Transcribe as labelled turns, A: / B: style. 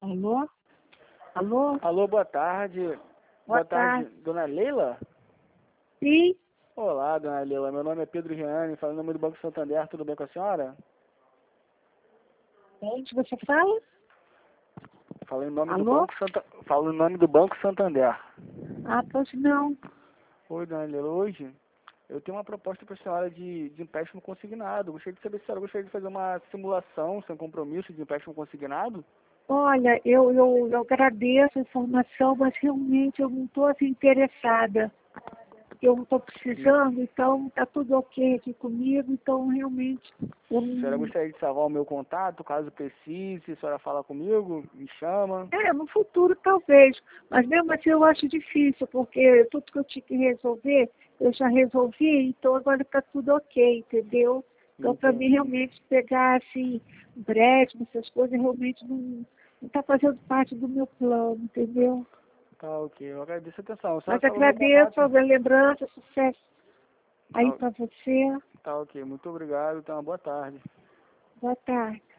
A: Alô? Alô?
B: Alô, boa tarde.
A: Boa
B: tarde,
A: tarde.
B: dona Leila?
A: Sim?
B: Olá, dona Leila. Meu nome é Pedro Riane, falo em nome do Banco Santander. Tudo bem com a senhora?
A: Onde você fala?
B: Falo em nome
A: Alô?
B: Falo em nome do Banco Santander.
A: Ah, pois não.
B: Oi, dona Leila. Hoje eu tenho uma proposta para a senhora de empréstimo consignado. Gostaria de saber se a senhora gostaria de fazer uma simulação sem compromisso de empréstimo consignado.
A: Olha, eu agradeço a informação, mas realmente eu não estou assim, interessada. Eu não estou precisando, então está tudo ok aqui comigo, então realmente eu
B: A senhora
A: não...
B: gostaria de salvar o meu contato, caso precise, a senhora fala comigo, me chama.
A: No futuro talvez, mas mesmo assim eu acho difícil, porque tudo que eu tinha que resolver, eu já resolvi, então agora está tudo ok, entendeu? Então para mim
B: Entendi.
A: realmente pegar assim, empréstimo, essas coisas, realmente não está fazendo parte do meu plano, entendeu?
B: Tá ok, eu agradeço a atenção. A senhora
A: Mas
B: salva o meu
A: agradeço
B: contato.
A: a lembrança, sucesso aí
B: Tá,
A: para você.
B: tá ok, muito obrigado, tenha uma boa tarde.
A: Boa tarde.